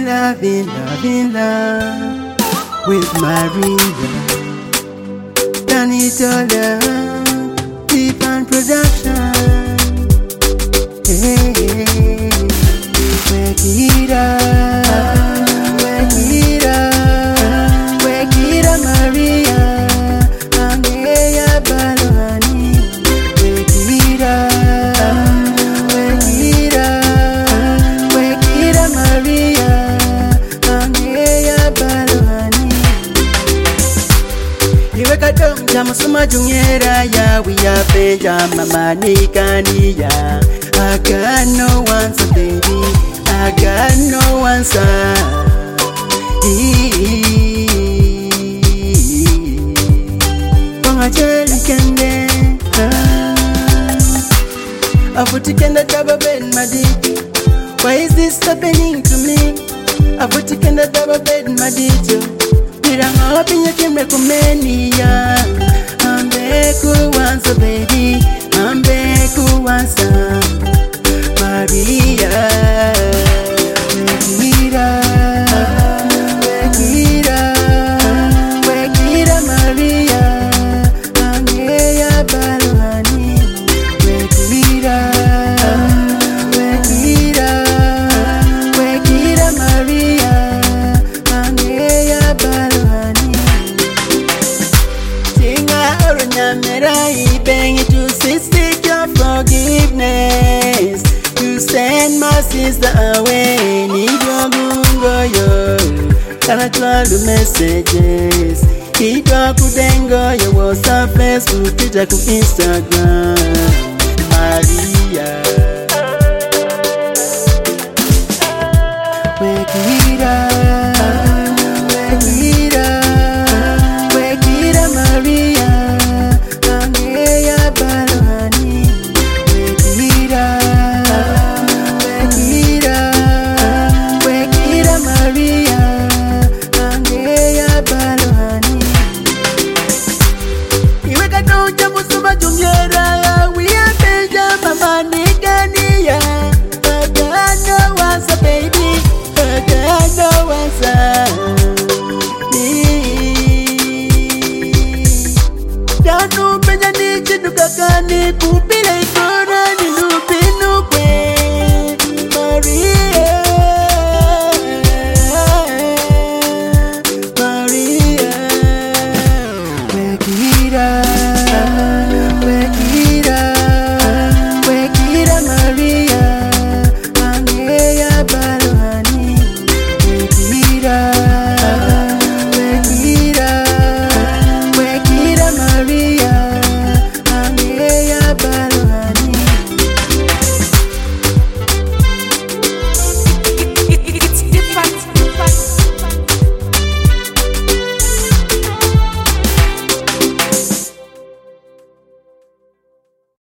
loving love with Maria. Danitola, deep and production. Hey, wake it up, Maria. Angeya Balwani, wake it up, Maria. Angeya Balwani. Iweka donja musuma jungera ya wiya peja mama nikaniya. I got no answer, baby. I got no answer. Pangajeli kende, avutikenda double bed madito. Why is this happening to me? Avutikenda double bed madito. Piranga opinya kimre kumenia. Ambeku answer, baby. Ambeku answer. Maria, wake it up, Maria. Angeya Balwani, wake it up, Maria. Angeya Balwani. Singa orunyamera ibengi to seek your forgiveness. Send my sister away, need your gungo yo. Kana twalu messages, kitwa kudengo yo. WhatsApp, Facebook, Twitter, ku Instagram. Maria, wake it up.